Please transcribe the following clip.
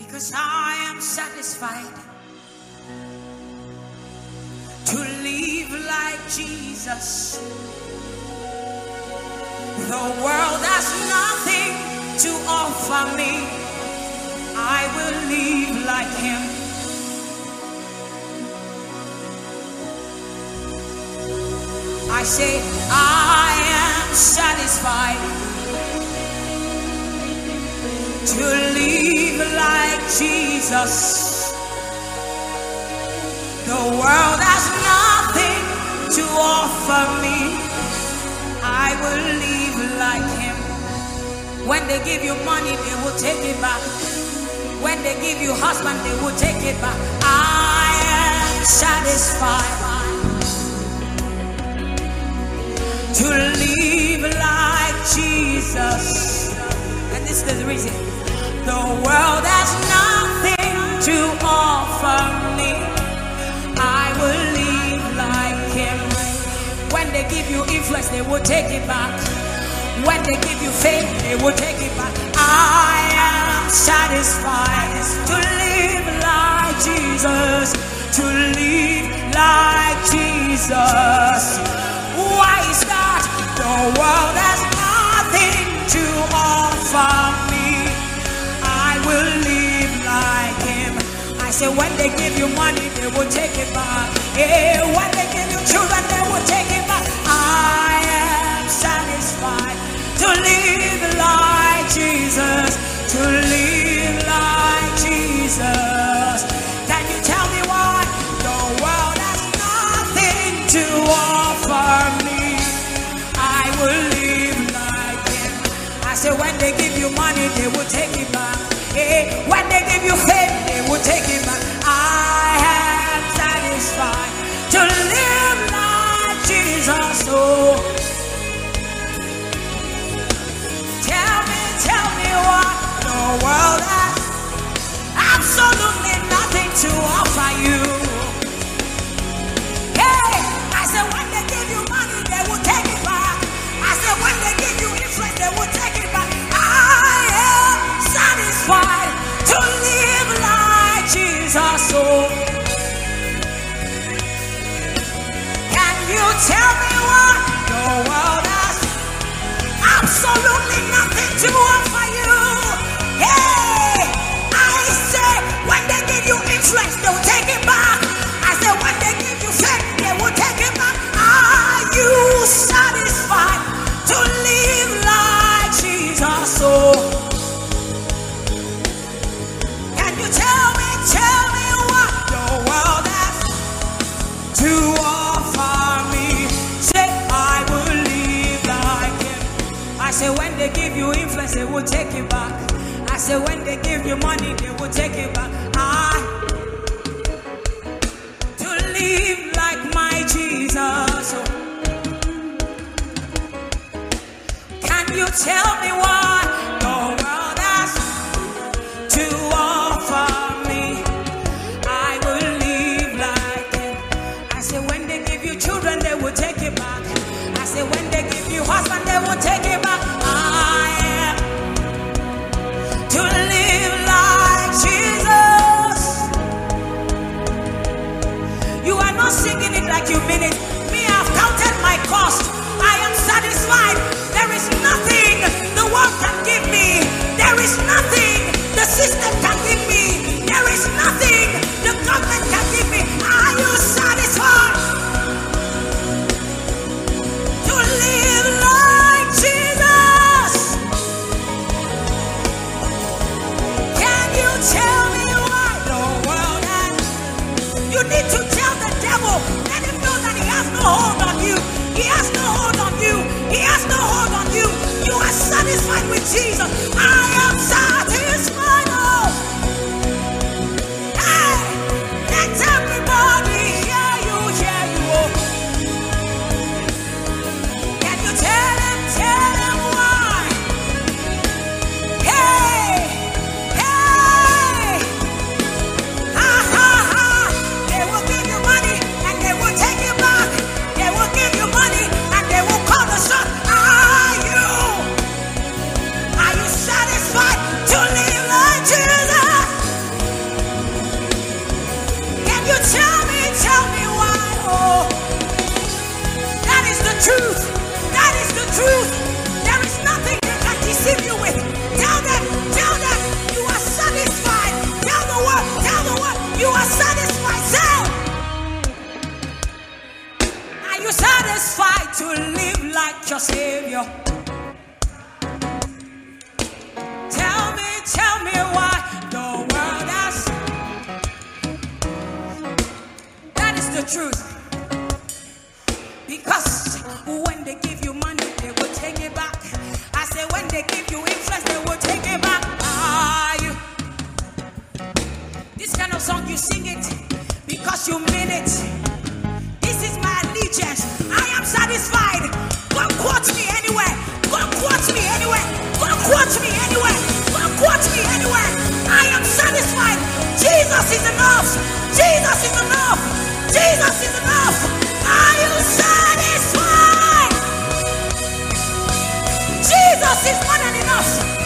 because I am satisfied to live like Jesus. The world has nothing to offer me. I will live like him. I say I am satisfied to live like Jesus. The world has nothing to offer me. I will live like him. When they give you money, they will take it back. When they give you husband, they will take it back. I am satisfied to live like Jesus. And this is the reason. The world has nothing to offer me. I will live like him. When they give you influence, they will take it back. When they give you fame, they will take it back. I am satisfied to live like Jesus. To live like Jesus. Why is that? The world has nothing to offer me. I will live like him. I say when they give you money, they will take it back. Yeah, when they give you children, they will take it back. I am satisfied to live like Jesus. To live like Jesus. Can you tell me why? The world has nothing to offer me. I will live like him. I say when they give you money, they will take it back. Hey, when they give you fame, they will take it back. I am satisfied to live like Jesus. Oh, tell me what the world has absolutely nothing to offer you. Hey, I said when they give you money, they will take it back. I said when they give you influence, they will take it back. I am satisfied to live like Jesus. Oh, can you tell me what the world has absolutely nothing to offer you? Hey, I say when they give you influence, they will take it back. I say when they give you fame, they will take it back. Are you satisfied to live like Jesus? Oh, can you tell me what the world has to offer me? Say I will live like him. I say when they give you influence, they will take it back. I say when they give you money, they will take it back. To live like my Jesus. Oh, can you tell me what the world has to offer me? I will live like him. I say when they give you children, they will take it back. I say when they give you husband, they will take it back. I am to live like Jesus. You are not singing it like you mean it. Me, I've counted my cost. I am satisfied. There is nothing the world can give me. There is nothing the system can give me. There is nothing the government can give me. Are you satisfied to live like Jesus? Can you tell me why the world has? You need to tell the devil, let him know that he has no hold on you. He has no hold on you. He has no hold on you. You are satisfied with Jesus. I am satisfied. Oh, hey, let everybody hear you. Oh, can you tell him why? Hey, ha ha ha. They will give you money and they will take it back. They will give you money and they will call the shot. Are you satisfied you sing it because you mean it. This is my allegiance. I am satisfied. Go quote me anywhere. Go quote me anywhere. Go quote me anywhere. Go quote me anywhere. I am satisfied. Jesus is enough. Jesus is enough. Jesus is enough. Are you satisfied? Jesus is more than enough.